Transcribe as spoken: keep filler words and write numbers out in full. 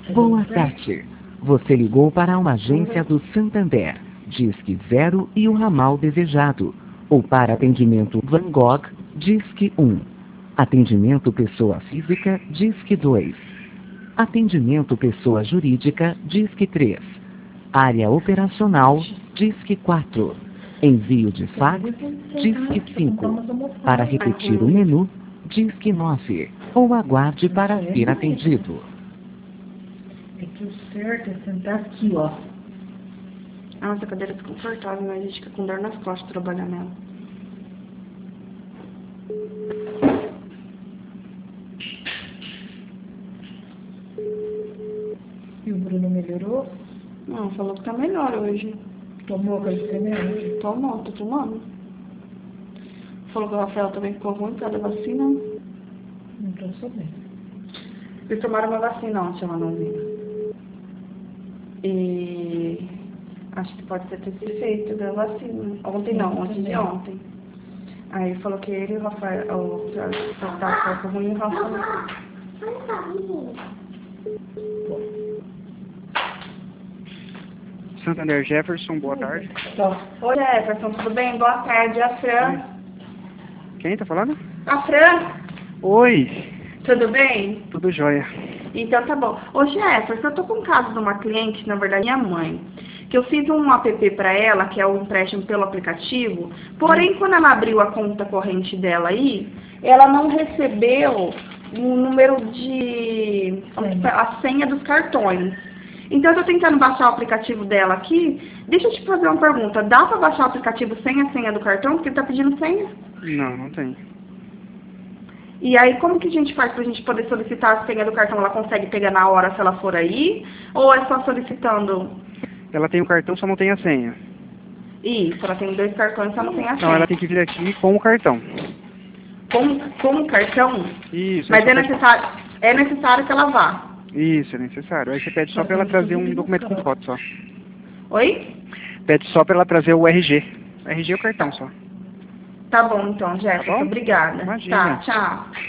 Boa tarde. Você ligou para uma agência do Santander. Disque zero e o ramal desejado. Ou para atendimento Van Gogh, Disque um. Atendimento pessoa física, Disque dois. Atendimento pessoa jurídica, Disque três. Área operacional, Disque quatro. Envio de fax, Disque cinco. Para repetir o menu, Disque nove. Ou aguarde para ser atendido. É que o certo é sentar aqui, ó. Nossa, a cadeira é desconfortável, mas a gente fica com dor nas costas trabalhar nela. E o Bruno melhorou? Não, falou que tá melhor hoje. Tomou aquele remédio? Tomou, tô tomando. Falou que o Rafael também ficou ruim por causa da vacina. Não tô sabendo. Eles tomaram uma vacina ontem, ela não viu. E acho que pode ter sido feito da vacina. Ontem não, ontem de ontem. Aí falou que ele e o Rafael, o Rafael ficou ruim e o Rafael. Santander Jefferson, boa tarde. Oi, Jefferson, tudo bem? Boa tarde, a Fran. Quem tá falando? A Fran, Oi, tudo bem? tudo jóia. Então tá bom. Ô Jefferson, eu tô com um caso de uma cliente, na verdade minha mãe, que eu fiz um app para ela, que é o empréstimo pelo aplicativo, porém quando ela abriu a conta corrente dela aí, ela não recebeu o número de... a senha dos cartões. Então eu tô tentando baixar o aplicativo dela aqui. Deixa eu te fazer uma pergunta. Dá pra baixar o aplicativo sem a senha do cartão? Porque ele tá pedindo senha. Não, não tem. E aí, como que a gente faz pra gente poder solicitar a senha do cartão? Ela consegue pegar na hora se ela for aí? Ou é só solicitando? Ela tem o cartão, só não tem a senha. Isso, ela tem dois cartões, só não tem a senha. Não, ela tem que vir aqui com o cartão. Com, com o cartão? Isso. Mas aí é você necessário, é necessário que ela vá. pede- Isso, é necessário. Aí você pede só pra ela trazer um documento com foto só. Oi? Pede só pra ela trazer o R G. O R G é o cartão só. Tá bom, então, Jefferson. Tá bom? Obrigada. Imagina. Tá, tchau.